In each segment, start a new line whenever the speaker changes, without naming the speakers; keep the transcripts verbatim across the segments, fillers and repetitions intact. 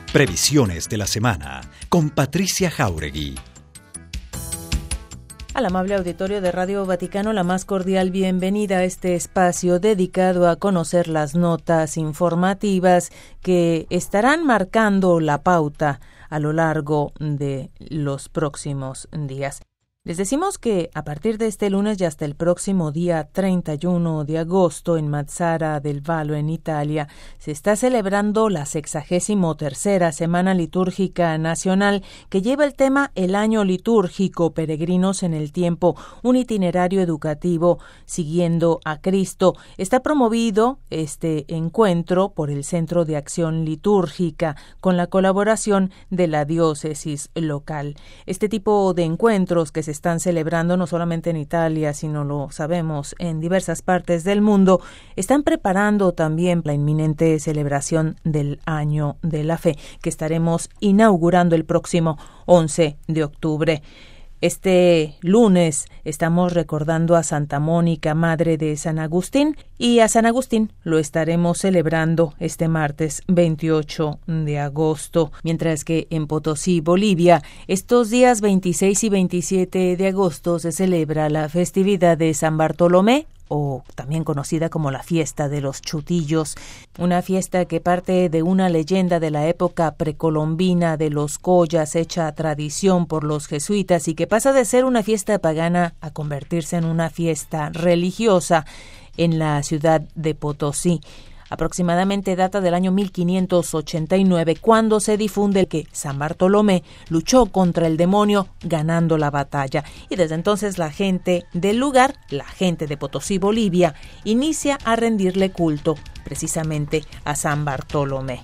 Previsiones de la semana con Patricia Jáuregui.
Al amable auditorio de Radio Vaticano, la más cordial bienvenida a este espacio dedicado a conocer las notas informativas que estarán marcando la pauta a lo largo de los próximos días. Les decimos que a partir de este lunes y hasta el próximo día treinta y uno de agosto en Mazara del Vallo, en Italia, se está celebrando la sexagésimo tercera Semana Litúrgica Nacional, que lleva el tema El Año Litúrgico, Peregrinos en el Tiempo, un itinerario educativo siguiendo a Cristo. Está promovido este encuentro por el Centro de Acción Litúrgica, con la colaboración de la diócesis local. Este tipo de encuentros que se están celebrando no solamente en Italia, sino lo sabemos en diversas partes del mundo, están preparando también la inminente celebración del Año de la Fe, que estaremos inaugurando el próximo once de octubre. Este lunes estamos recordando a Santa Mónica, madre de San Agustín, y a San Agustín lo estaremos celebrando este martes veintiocho de agosto, mientras que en Potosí, Bolivia, estos días veintiséis y veintisiete de agosto se celebra la festividad de San Bartolomé, o también conocida como la fiesta de los chutillos, una fiesta que parte de una leyenda de la época precolombina de los collas hecha tradición por los jesuitas y que pasa de ser una fiesta pagana a convertirse en una fiesta religiosa en la ciudad de Potosí. Aproximadamente data del año mil quinientos ochenta y nueve, cuando se difunde que San Bartolomé luchó contra el demonio ganando la batalla. Y desde entonces la gente del lugar, la gente de Potosí, Bolivia, inicia a rendirle culto precisamente a San Bartolomé.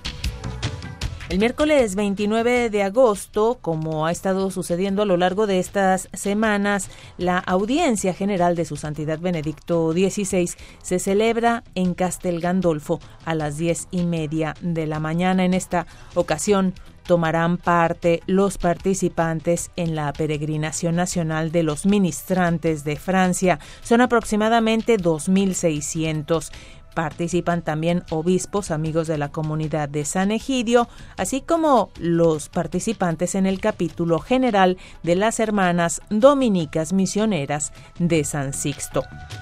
El miércoles veintinueve de agosto, como ha estado sucediendo a lo largo de estas semanas, la audiencia general de Su Santidad Benedicto dieciséis se celebra en Castel Gandolfo a las diez y media de la mañana. En esta ocasión tomarán parte los participantes en la peregrinación nacional de los ministrantes de Francia. Son aproximadamente dos mil seiscientos. Participan también obispos, amigos de la comunidad de San Egidio, así como los participantes en el capítulo general de las Hermanas Dominicas Misioneras de San Sixto.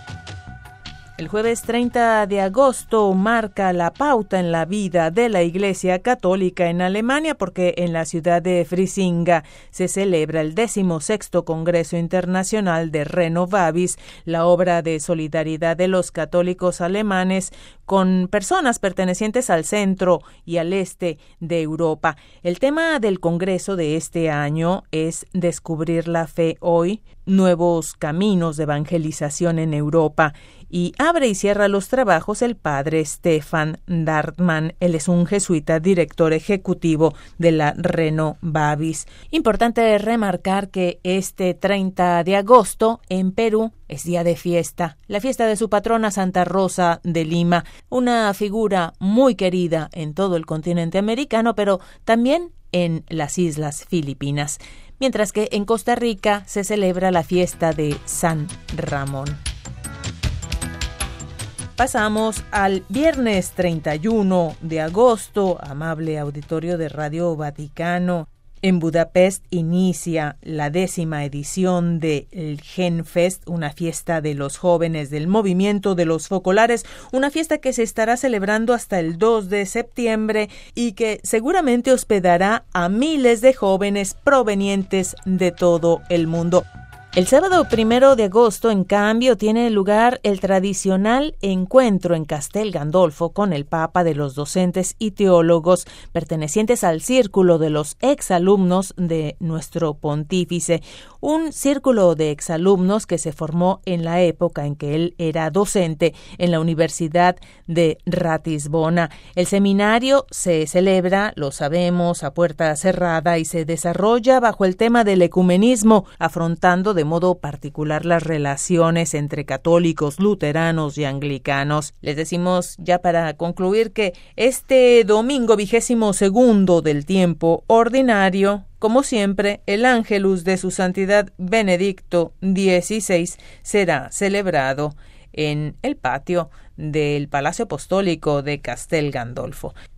El jueves treinta de agosto marca la pauta en la vida de la Iglesia Católica en Alemania, porque en la ciudad de Frisinga se celebra el decimosexto Congreso Internacional de Renovabis, la obra de solidaridad de los católicos alemanes con personas pertenecientes al centro y al este de Europa. El tema del Congreso de este año es Descubrir la fe hoy, nuevos caminos de evangelización en Europa, y abre y cierra los trabajos el padre Stefan Dartmann. Él es un jesuita, director ejecutivo de la Renovabis. Importante remarcar que este treinta de agosto en Perú es día de fiesta, la fiesta de su patrona Santa Rosa de Lima, una figura muy querida en todo el continente americano, pero también en las Islas Filipinas, mientras que en Costa Rica se celebra la fiesta de San Ramón. Pasamos al viernes treinta y uno de agosto, amable auditorio de Radio Vaticano. En Budapest inicia la décima edición del Genfest, una fiesta de los jóvenes del movimiento de los focolares, una fiesta que se estará celebrando hasta el dos de septiembre y que seguramente hospedará a miles de jóvenes provenientes de todo el mundo. El sábado primero de agosto, en cambio, tiene lugar el tradicional encuentro en Castel Gandolfo con el Papa de los docentes y teólogos pertenecientes al círculo de los exalumnos de nuestro pontífice, un círculo de exalumnos que se formó en la época en que él era docente en la Universidad de Ratisbona. El seminario se celebra, lo sabemos, a puerta cerrada y se desarrolla bajo el tema del ecumenismo, afrontando de modo particular las relaciones entre católicos, luteranos y anglicanos. Les decimos ya para concluir que este domingo vigésimo segundo del tiempo ordinario, como siempre, el Ángelus de Su Santidad Benedicto dieciséis será celebrado en el patio del Palacio Apostólico de Castel Gandolfo.